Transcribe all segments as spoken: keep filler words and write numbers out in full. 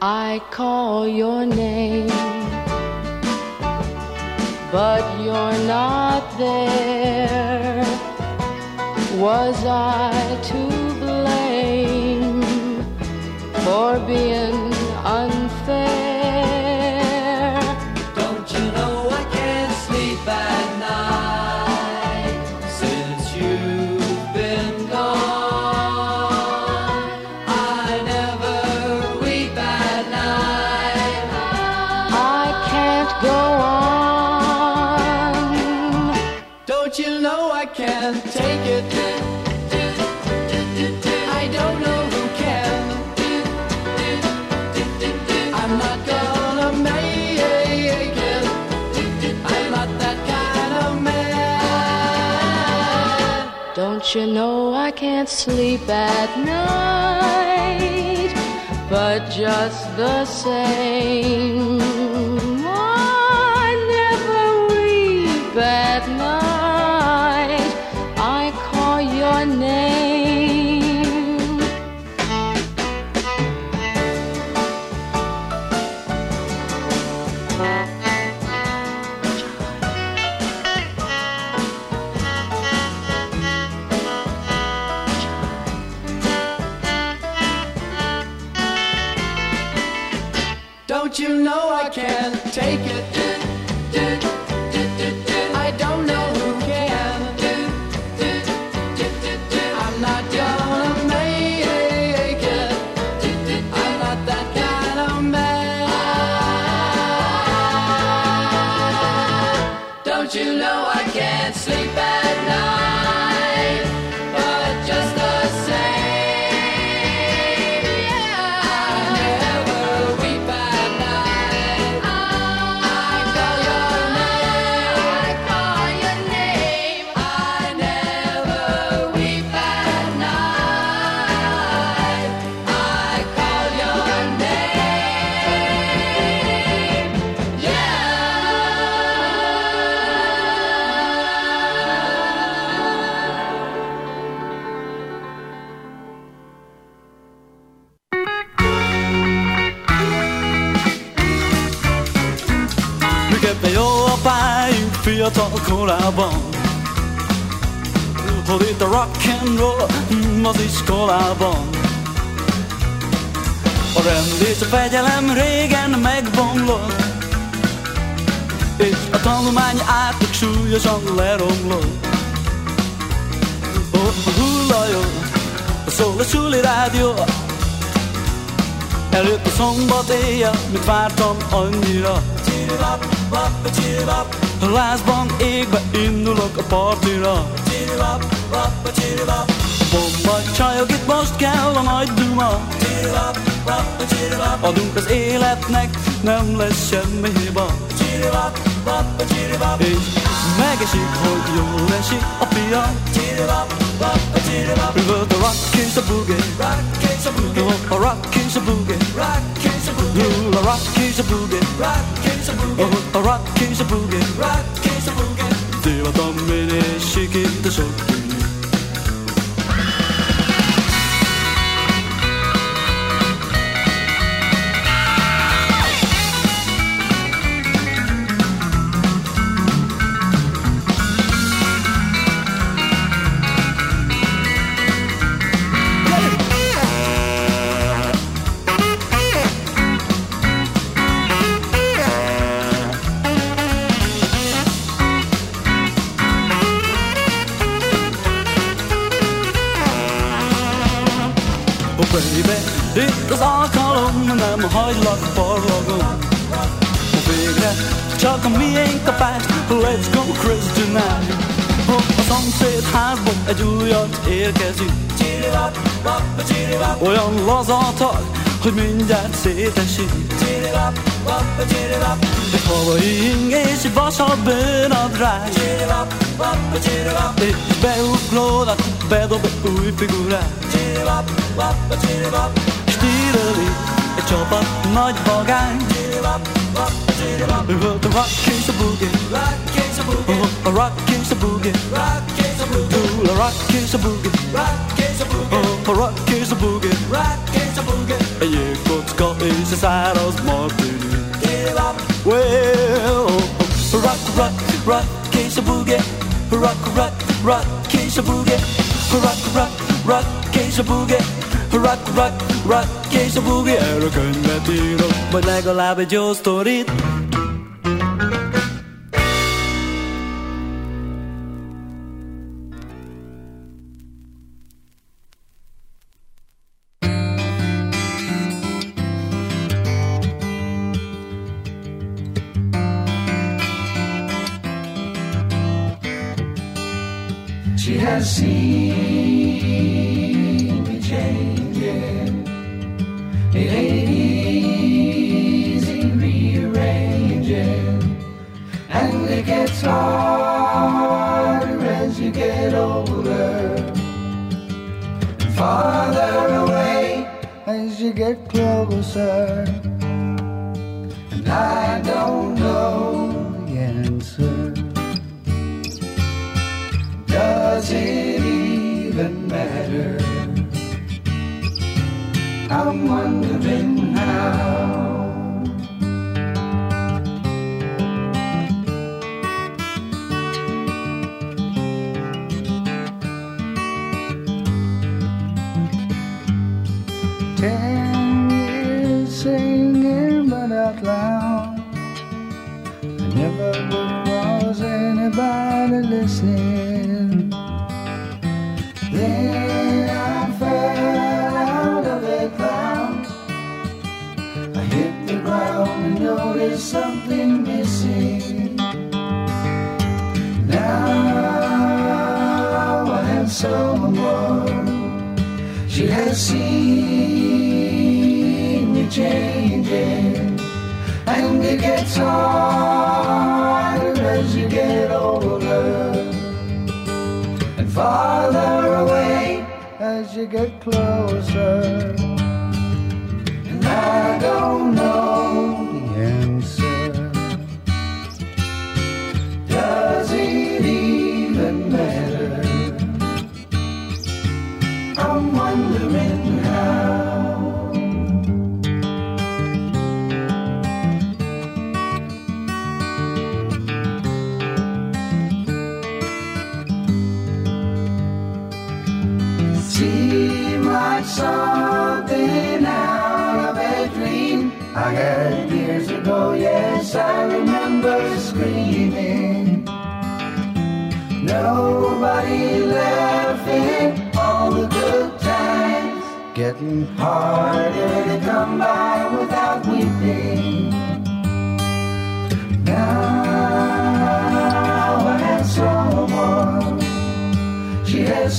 I call your name, but you're not there. Was I to blame for being unfair? Don't you know I can't sleep at night since you've been gone? I never weep at night. I can't go on. Don't you know I can't take it? I don't know who can. I'm not gonna make it. I'm not that kind of man. Don't you know I can't sleep at night, but just the same, I never weep at night. I call your name. Don't you know I can't take it? I don't know who can. I'm not gonna make it. I'm not that kind of man. Don't you know I can't sleep at night, but just the same, yeah, I never weep at night. I call your name. I call your name. I never weep at night. I call your name. Yeah. Miképpen jó a pályunk fiatal korában, hogy itt a rock and roll mm, az iskolában. A rend és a fegyelem régen megbomlott, és a tanulmány átlag súlyosan leromlott. Ott a hullajó, szól a suli rádió, előtt a szombat éjjel, mit vártam annyira. A lázban égbe indulok a partira. Bomba csajok, itt most kell a nagy duma. Adunk az életnek, nem lesz semmi hiba. És megesik, hogy jól esik a pia. Üvölt a rock és a boogie, a rock és a boogie, a rock és a boogie, a rock és a boogie. Divatom én és sikít a sok bűnő. Baby, itt az alkalom, nem hagylak parlagon. Végre csak a miénk kapás, let's go crazy tonight. A szomszéd házban egy újat érkezik, olyan lazatag, hogy mindjárt szétesik. Egy havai ing és egy vasal bőnadrág, és beuglónak bedob egy új figurát. Stíleli egy csapat nagy vagány, üvölt a rock és a boogie, a rock és a boogie, a rock és a boogie, a rock és a boogie, egy jégkocka és a száraz martini. Well, rock, rock, rock, és a boogie. Rock, rock, rock, és a boogie. Rock, rock, rock, és a boogie. Rock, rock, rock, és a boogie. Erről könyvet írok, vagy legalább egy jó sztorit. She has seen me changing. It ain't easy rearranging, and it gets harder as you get older, farther away as you get closer. And I don't know the answer. Does it even matter? I'm wondering how. Ten years singing but out loud, I never was anybody listening. Then I fell out of the clouds. I hit the ground and noticed something missing. Now I have someone. She has seen me changing, and it gets harder as you get older, and farther away as you get closer. And I don't know the answer. Does it even matter? I'm wondering how. Seemed like something out of a dream I had years ago. Yes, I remember screaming. Nobody laughing, all the good times getting harder to come by without weeping. Now I have someone. She has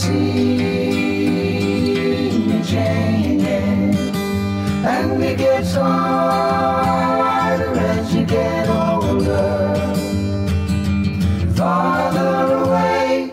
seen me changing, and it gets harder as you get older, farther away.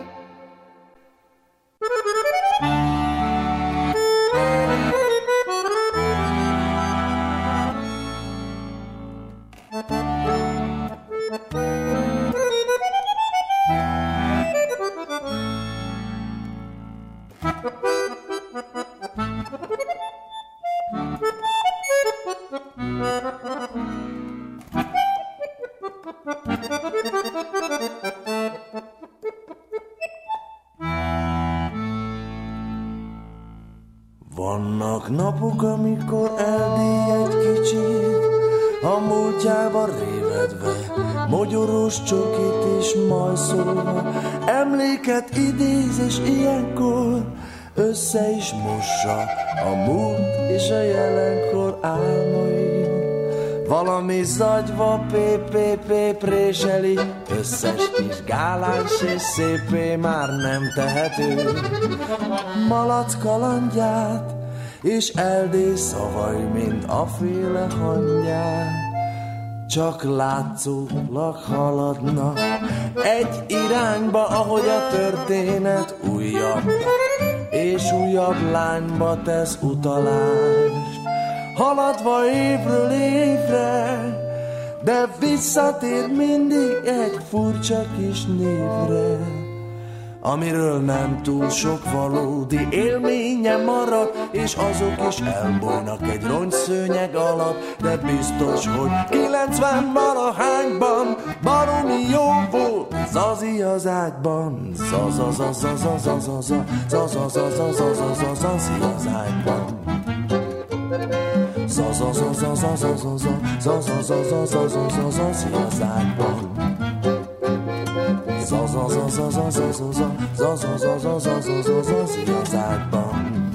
Vannak napok, amikor eldíj egy kicsit, a múltjába révedve, mogyoros csokit is majszolva, emléket idéz, és ilyenkor össze is mossa a múlt és a jelenkor álmai. Valami zagyva pé-pé-pé préseli, összes kis gáláns és szépé már nem tehető. Malac kalandját és Eldély szavai, mint a féle hangyát, csak látszólag haladnak egy irányba, ahogy a történet újabb és újabb lányba tesz utalást. Haladva évről évre, de visszatér mindig egy furcsa kis névre. amiről nem túl sok valódi élménye marad, és azok is elbújnak egy rongyszőnyeg alatt, de biztos, hogy kilencven valahányban baromi jó volt Zazi az ágyban. Zazazazazazazaza, zazazazazazaza, Zazi az ágyban. Zazazazazazazaza, zazazazazazaza, Zazi az ágyban. Zazazazazazazaza, zazazazazazaza, Zazi az ágyban.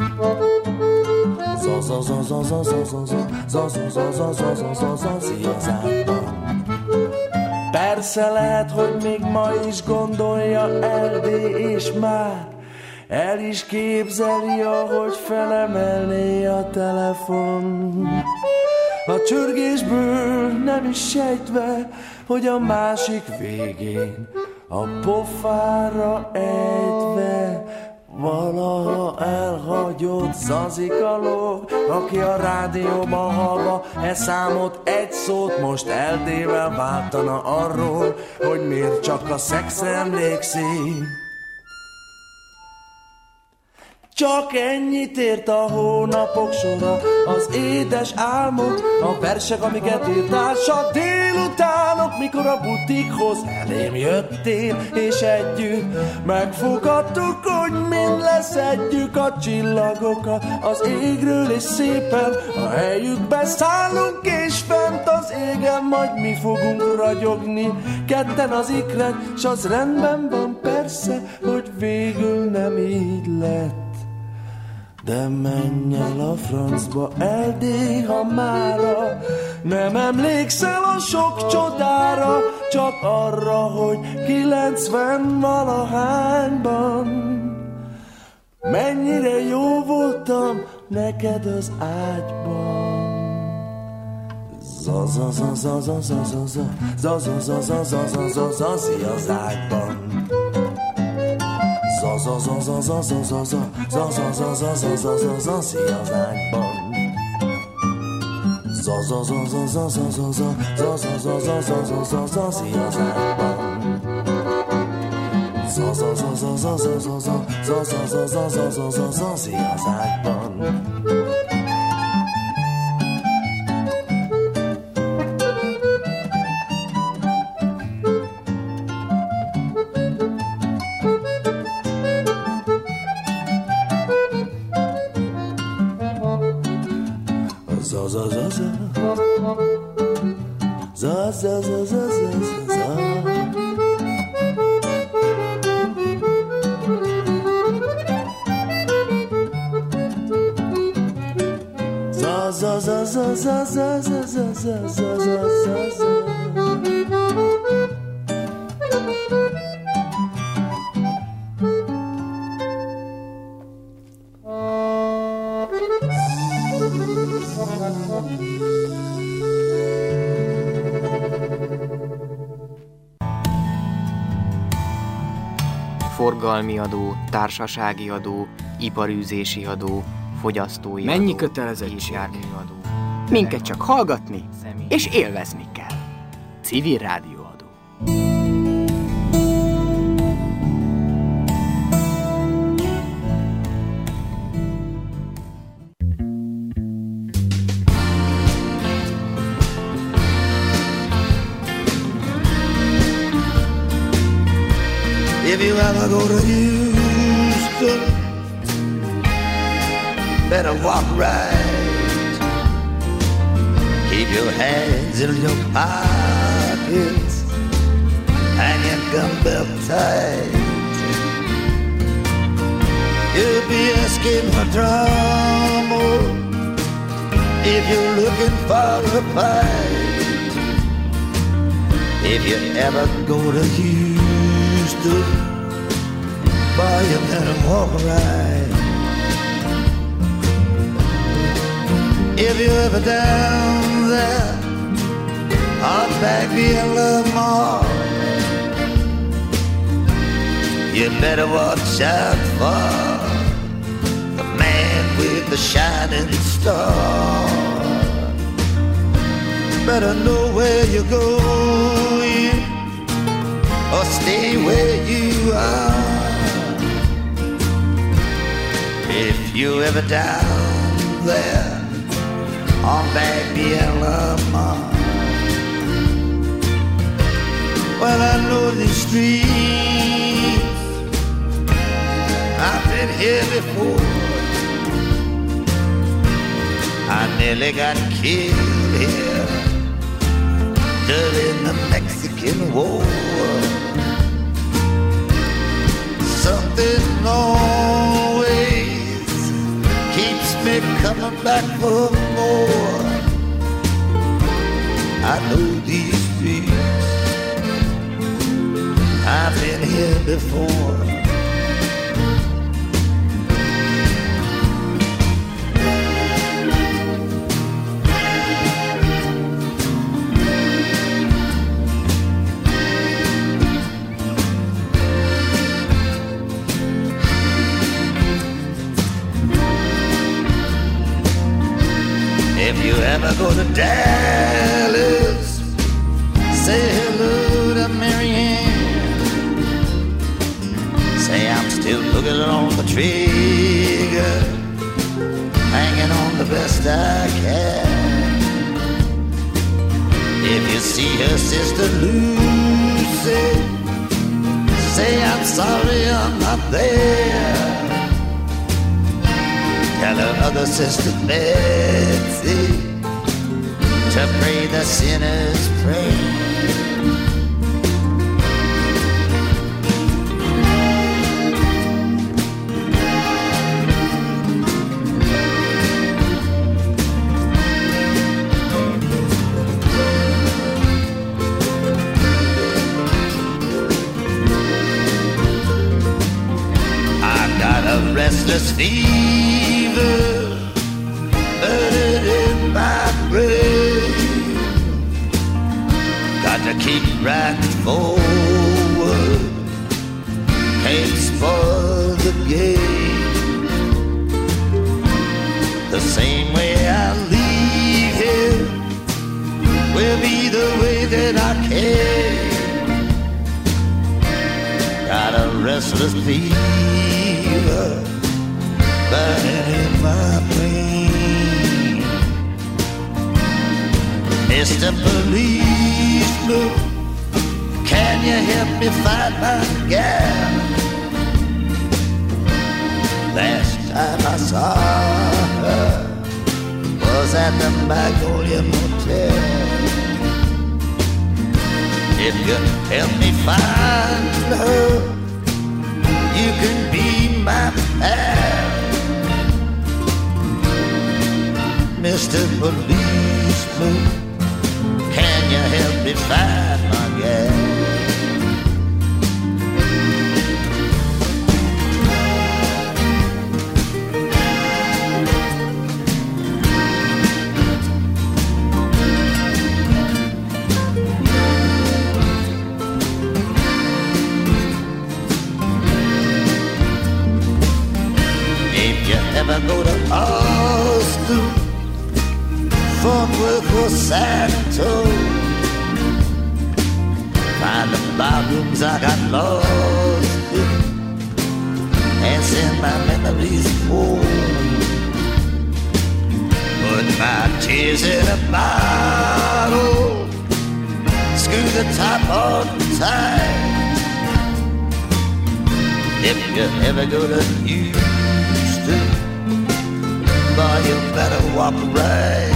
Zazazazazazazaza, zazazazazazaza, Zazi az ágyban. Persze lehet, hogy még ma is gondolja Erdély, és már el is képzeli, ahogy felemelné a telefon. A csörgésből nem is sejtve, hogy a másik végén a pofára ejtve valaha elhagyott Zazikaló, aki a rádióban hallva e számot, egy szót most Erdélyvel váltana arról, hogy miért csak a szexre emlékszik. Csak ennyit ért a hónapok sora, az édes álmok, a versek, amiket írtál, s a délutánok, mikor a butikhoz elém jöttél, és együtt megfogadtuk, hogy mind leszedjük a csillagokat az égről, és szépen a helyükbe szállunk, és fent az égen majd mi fogunk ragyogni, ketten az ikret, s az rendben van persze, hogy végül nem így lett. De menj el a francba, Erdély, ha mára nem emlékszel a sok csodára, csak arra, hogy kilencven valahányban mennyire jó voltam neked az ágyban. Zazazazazazazaza, zazazazazazaza, Zazi az ágyban. Zazazazazazazaza, zazazazazazaza, Zazi az ágyban. Zazazazazazazaza, zazazazazazaza, Zazi az ágyban. Zazazazazazazaza, zazazazazazaza, Zazi az ágyban. Zazazazaza, zazazazazaza. Zazazazazazazazazazazaza. Forgalmi adó, társasági adó, iparűzési adó, fogyasztói Mennyi adó, kötelezettség? járműadó. Minket csak hallgatni és élvezni kell. Civil rádióadó. If you ever go to Houston, better walk right. Keep your hands in your pockets, hang your gun belt tight. You'll be asking for trouble if you're looking for a fight. If you ever go to Houston, boy, you better walk right. If you're ever down there, out back being Love Mall, you better watch out for the man with the shining star. Better know where you're going or stay where you are. you ever down there on Bagbiella? Well, I know these streets, I've been here before. I nearly got killed here during the Mexican War. Something always keeps me coming back for more. I know these streets, I've been here before. If you ever go to Dallas, say hello to Marianne. Say I'm still looking on the trigger, hanging on the best I can. If you see her sister Lucy, say I'm sorry I'm not there. Tell her other sister Betsy to pray the sinner's prayer. I've got a restless fever burning in my brain. Got to keep right forward, can't spoil the game. The same way I leave here will be the way that I came. Got a restless fever burning in my brain. Mister Policeman, can you help me find my gal? Last time I saw her was at the Magnolia Motel. If you help me find her, you can be my pal. Mister Policeman, can you help me find my gal? If you ever go to Austin, Fort Worth or San Antonio, find the barrooms I got lost in and send my memories home. Put my tears in a bottle, screw the top on tight. If you ever go to Houston, boy, you better walk right.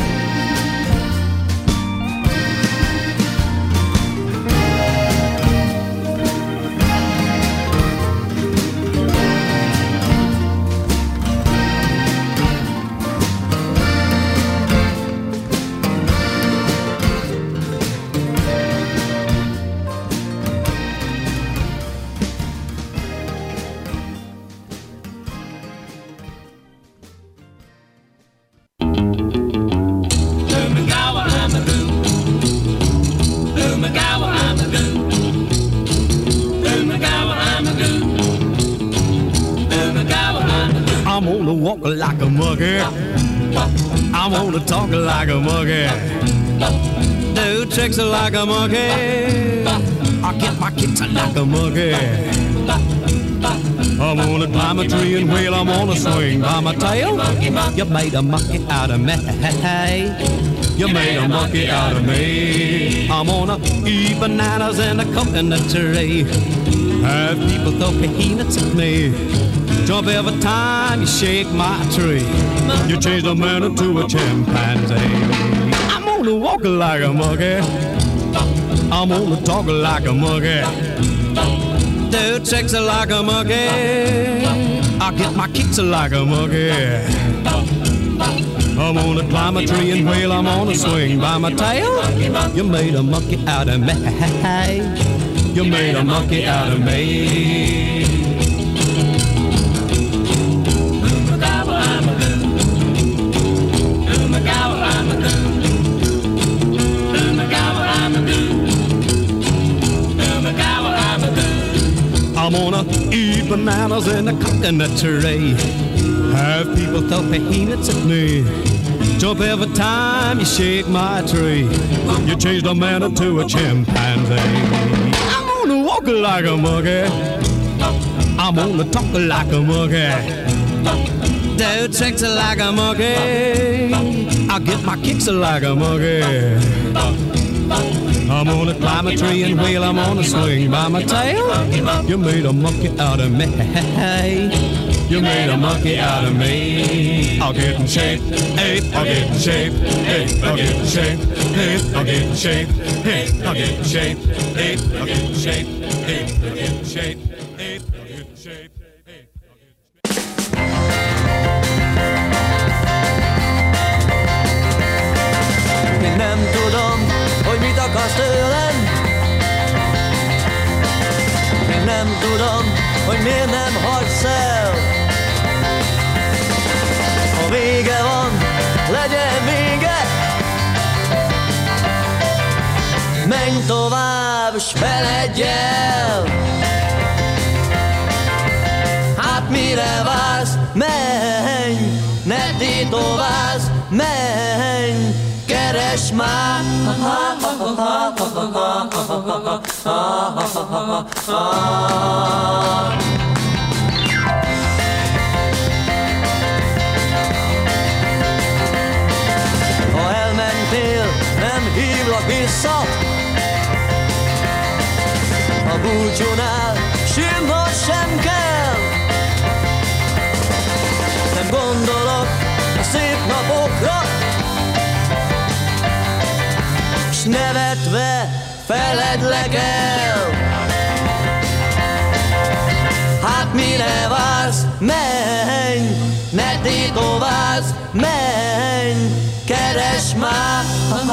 I'm gonna walk like a monkey. I'm gonna talk like a monkey. Do tricks like a monkey. I get my kicks like a monkey. I'm gonna climb a tree and wheel, I'm gonna swing by my tail. You made a monkey out of me. You made a monkey out of me. I'm gonna eat bananas in a coconut tree. Have people throw peanuts at me. Jump every time you shake my tree. You changed a man into a chimpanzee. I'm gonna walk like a monkey. I'm gonna talk like a monkey. Do tricks like a monkey. I get my kicks like a monkey. I'm gonna climb a tree and wheel, I'm gonna swing by my tail. You made a monkey out of me. You made a monkey out of me. I'm gonna eat bananas in a coconut tree. Have people throw peanuts at me. Jump every time you shake my tree. You changed a man into a chimpanzee. I'm gonna walk like a monkey. I'm gonna talk like a monkey. Do tricks like a monkey. I get my kicks like a monkey. I'm gonna climb a tree and wheel, I'm gonna swing by my tail. You made a monkey out of me. You made a monkey out of me. I'll get in shape, hey, I'll get in shape, hey, I'll get in shape, hey, I'll get in shape, hey, I'll get in shape, hey, I'll get in shape, hey, I'll get in shape, hey, I'll get in shape. Még nem tudom, hogy mit akarsz tőlem. Még nem tudom, hogy miért nem hagysz el. Ha vége van, legyen vége. Menj tovább, s feledj el. Hát mire vársz, menj, ne tétovázz, menj. Keresd már. Ha elmentél, nem hívlak vissza. A búcsúnál sírnod sem kell. Nem gondolok a szép napokra, s nevetve feledlek el. Hát mire vársz, menj, ne tétovázz, menj, keresd már.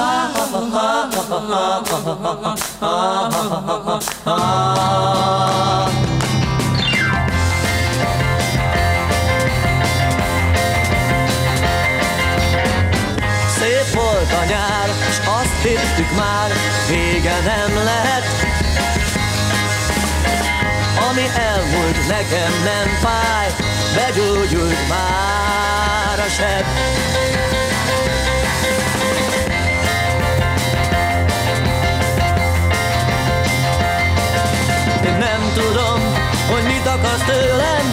Szép volt a nyár, s azt hittük már, vége nem lehet. Ami elmúlt, nekem nem fáj, begyógyult már a seb. Én nem tudom, hogy mit akarsz tőlem.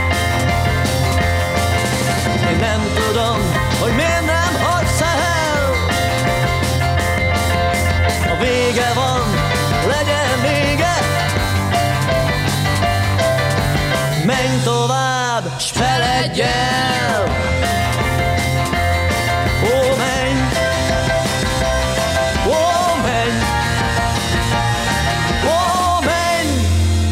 Én nem tudom, hogy miért nem hagysz el. A vége van, legyen vége. Menj tovább, s feledj el. Ó, menj, ó, menj, ó, menj.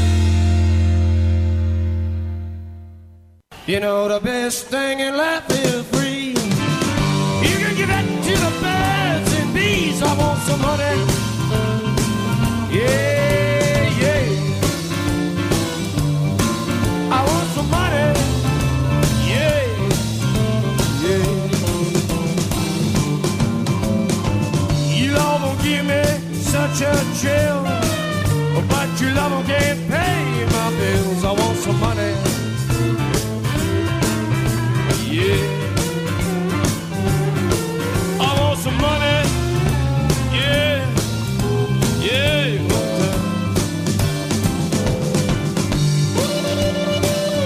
You know the best thing in life is free. You can give it to the birds and bees. I want some honey. Yeah, yeah. I want some money. Yeah, yeah. You love will give me such a chill, but your love can't pay my bills. I want some money. Yeah. I want some money. Yeah. Yeah.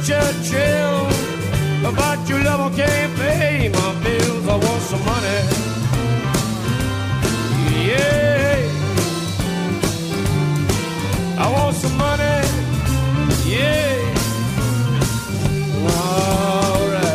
such a chill. But your love can't pay my bills. I want some money. Yeah. I want some money. Yeah. All right.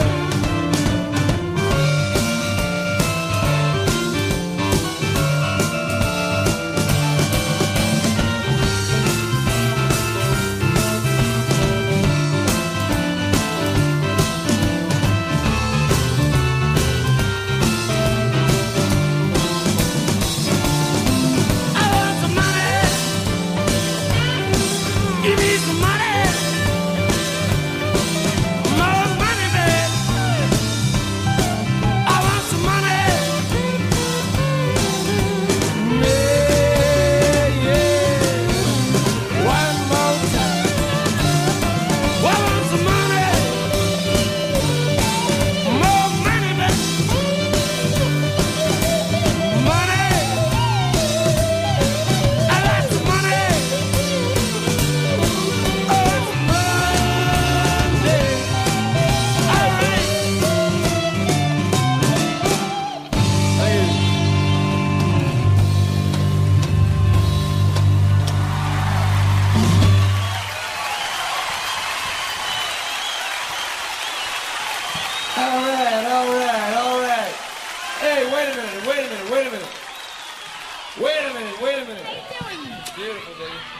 Give me some money, more money, babe. I want some money, yeah, yeah. One more time. I want some money, more money, babe. Money, I like some money. All right, all right, all right. Hey, wait a minute, wait a minute, wait a minute. Wait a minute, wait a minute. Beautiful, baby.